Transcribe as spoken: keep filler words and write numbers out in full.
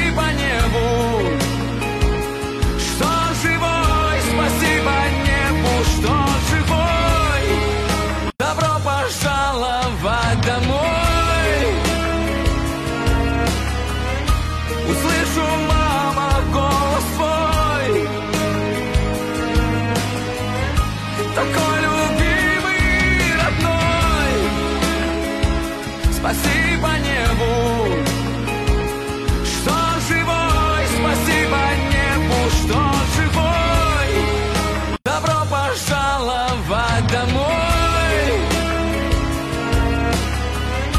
спасибо небу, что живой, спасибо небу, что живой. Добро пожаловать домой. Услышу, мама, голос твой, такой любимый, родной. Спасибо небу.